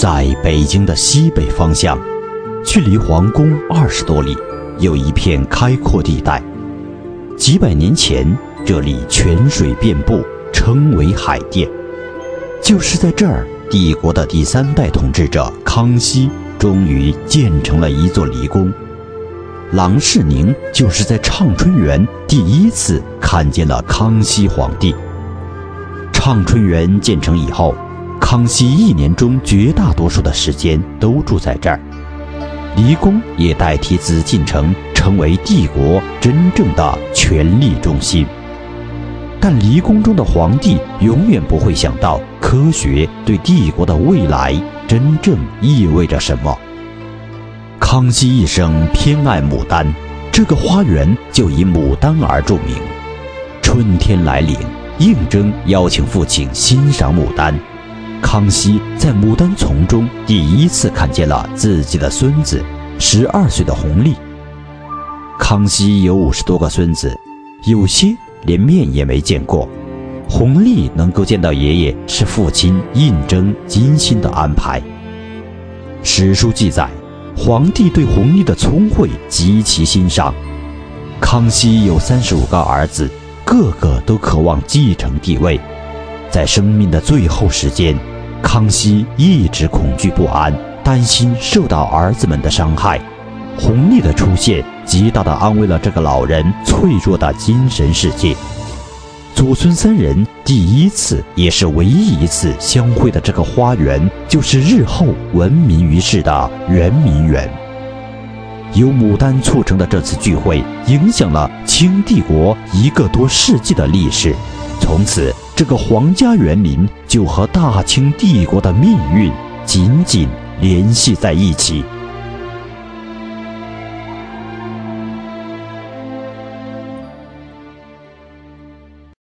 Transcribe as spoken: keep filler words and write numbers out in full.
在北京的西北方向，距离皇宫二十多里，有一片开阔地带。几百年前，这里泉水遍布，称为海淀。就是在这儿，帝国的第三代统治者康熙终于建成了一座离宫。郎世宁就是在畅春园第一次看见了康熙皇帝。畅春园建成以后，康熙一年中绝大多数的时间都住在这儿。离宫也代替紫禁城成为帝国真正的权力中心。但离宫中的皇帝永远不会想到科学对帝国的未来真正意味着什么。康熙一生偏爱牡丹，这个花园就以牡丹而著名。春天来临，胤禛邀请父亲欣赏牡丹。康熙在牡丹丛中第一次看见了自己的孙子，十二岁的弘历。康熙有五十多个孙子，有些连面也没见过。弘历能够见到爷爷，是父亲胤禛精心的安排。史书记载，皇帝对弘历的聪慧极其欣赏。康熙有三十五个儿子，个个都渴望继承帝位。在生命的最后时间，康熙一直恐惧不安，担心受到儿子们的伤害。弘历的出现极大地安慰了这个老人脆弱的精神世界。祖孙三人第一次也是唯一一次相会的这个花园，就是日后闻名于世的圆明园。由牡丹促成的这次聚会，影响了清帝国一个多世纪的历史。从此，这个皇家园林就和大清帝国的命运紧紧联系在一起。